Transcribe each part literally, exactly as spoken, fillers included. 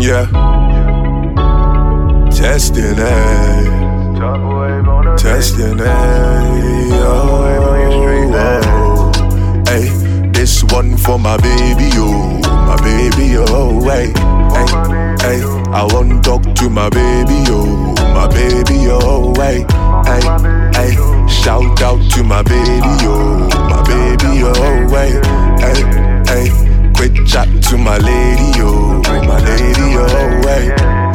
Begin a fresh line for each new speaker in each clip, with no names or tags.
Yeah. Testing it. Testing it. Oh, oh. Hey, this one for my baby, oh. My baby, oh, hey. Hey, hey. I wanna talk to my baby, oh. My baby, oh, hey. Hey, hey. Shout out to my baby, oh. My baby, oh, hey. Hey, hey. Quick chat to my lady, oh. My lady, oh, hey.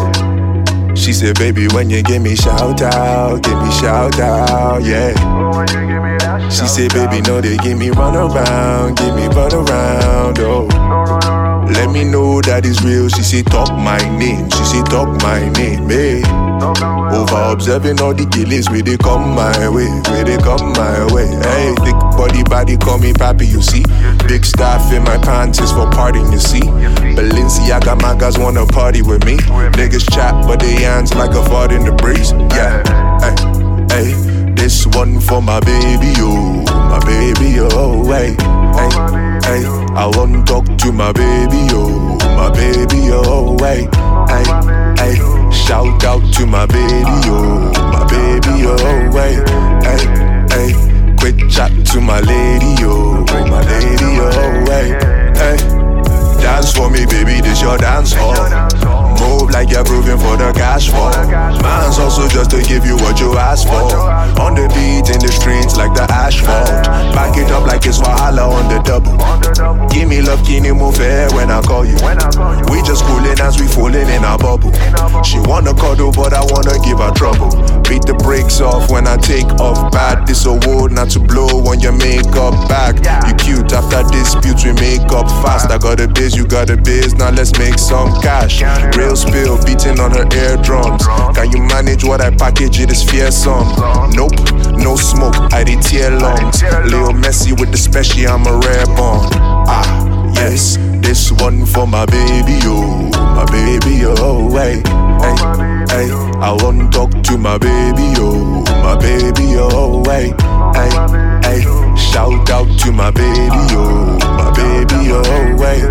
She said, baby, when you give me shout out, give me shout out, yeah. She said, baby, no, they give me run around, give me run around, oh. Let me know that it's real. She said, talk my name. She said, talk my name, hey. Over observing all the killers where they come my way, where they come my way. Hey, thick body, body, call me papi, you see. Big stuff in my pants is for partying, you see. Balenciaga magas wanna party with me. Niggas chat, but they hands like a fart in the breeze. Yeah, hey, hey. This one for my baby, oh. My baby, oh, hey, hey, hey. I wanna talk to my baby, oh. My baby, oh, hey, hey, hey. Shout out to my baby, oh. My baby, oh, hey, hey, hey. Quick chat to my lady, oh. My lady, oh, hey, hey. Dance for me, baby, this your dance hall. Move like you're proving for the cash fall. Man's also just to give you what you ask for. On the beat, in the streets like the asphalt. Back it up like it's Wahala on the double. Give me love, can you move fair when I call you? We just coolin' as we fallin' in our bubble. She wanna cuddle, but I wanna give her trouble. Beat the brakes off when I take off. Bad, this a word not to blow on your makeup back. You cute after disputes, we make up fast. I got a biz, you got a biz, now let's make some cash. Real spill, beating on her eardrums. Can you manage what I package? It is fearsome. Nope, no smoke, I did tear lungs. Lil Messi with the special, I'm a rare bomb. Ah, yes, this one for my baby, oh. My baby, oh, hey, hey, hey. I wanna talk to my baby, oh. My baby, oh, hey, hey, hey. Shout out to my baby, oh. My baby, oh, hey,